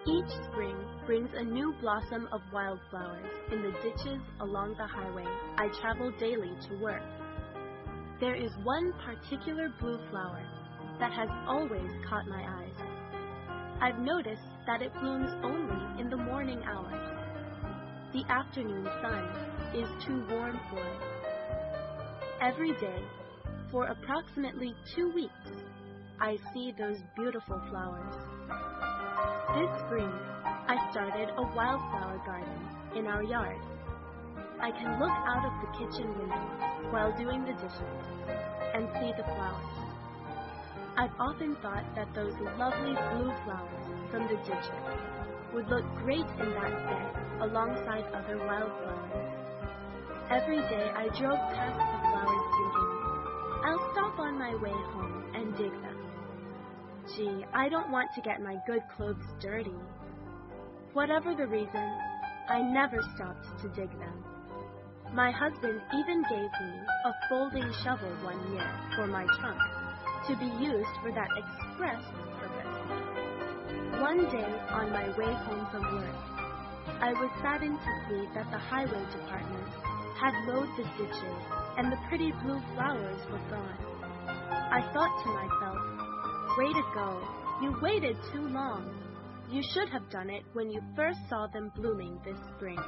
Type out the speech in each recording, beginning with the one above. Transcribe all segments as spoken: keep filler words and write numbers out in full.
Each spring brings a new blossom of wildflowers in the ditches along the highway I travel daily to work. There is one particular blue flower that has always caught my eyes. I've noticed that it blooms only in the morning hours. The afternoon sun is too warm for it. Every day, for approximately two weeks, I see those beautiful flowers. This spring, I started a wildflower garden in our yard. I can look out of the kitchen window while doing the dishes and see the flowers. I've often thought that those lovely blue flowers from the ditches would look great in that bed alongside other wildflowers. Every day I drove past the flowers thinking, I'll stop on my way home and dig them. Gee, I don't want to get my good clothes dirty. Whatever the reason, I never stopped to dig them. My husband even gave me a folding shovel one year for my trunk to be used for that express purpose. One day on my way home from work, I was saddened to see that the highway department had mowed the ditches and the pretty blue flowers were gone. I thought to myself, way to go, you waited too long. You should have done it when you first saw them blooming this spring.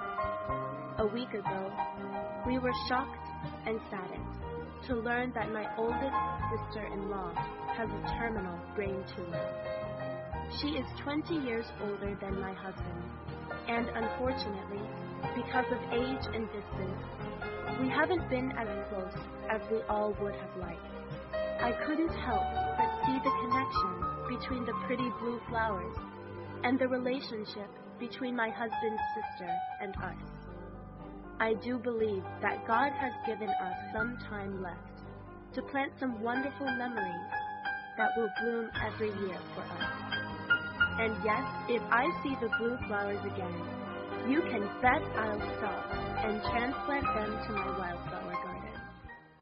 A week ago, we were shocked and saddened to learn that my oldest sister-in-law has a terminal brain tumor. She is twenty years older than my husband, and unfortunately, because of age and distance, we haven't been as close as we all would have liked. I couldn't help but see the connection between the pretty blue flowers and the relationship between my husband's sister and us. I do believe that God has given us some time left to plant some wonderful memories that will bloom every year for us. And yes, if I see the blue flowers again, you can bet I'll stop and transplant them to my wildflower.